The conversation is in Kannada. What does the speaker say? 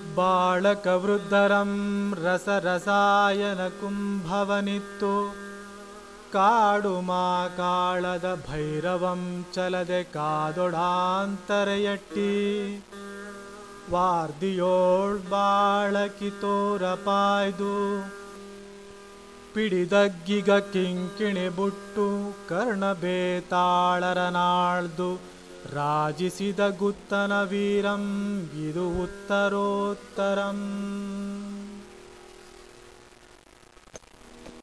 ಬಾಳಕವೃದ್ಧರಂ ರಸರಸಾಯನ ಕುಂಭವನಿತ್ತು ಕಾಡುಮಾ ಕಾಳದ ಭೈರವಂ ಚಲದೆ ಕಾದೊಡಾಂತರೆಯಟ್ಟಿ ವಾರ್ದಿಯೋಳ್ ಬಾಳಕಿ ತೋರಪಾಯ್ದು ಪಿಡಿದಗ್ಗಿಗ ಕಿಂಕಿಣಿ ಬುಟ್ಟು ಕರ್ಣಬೇತಾಳರನಾಳ್ದು ರಾಜಿಸಿದ ಗುತ್ತನ ವೀರಂ ಇದು ಉತ್ತರೋತ್ತರಂ.